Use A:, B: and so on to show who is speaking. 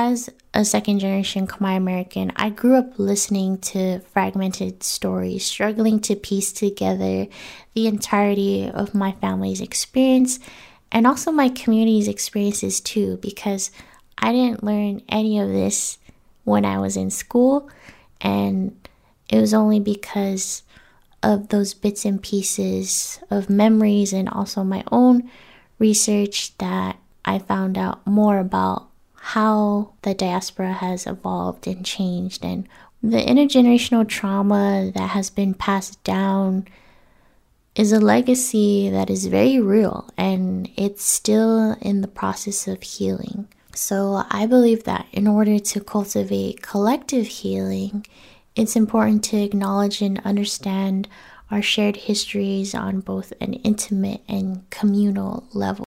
A: as a second generation Khmer American, I grew up listening to fragmented stories, struggling to piece together the entirety of my family's experience and also my community's experiences too, because I didn't learn any of this when I was in school, and it was only because of those bits and pieces of memories and also my own research that I found out more about how the diaspora has evolved and changed, and the intergenerational trauma that has been passed down is a legacy that is very real and it's still in the process of healing. So I believe that in order to cultivate collective healing, it's important to acknowledge and understand our shared histories on both an intimate and communal level.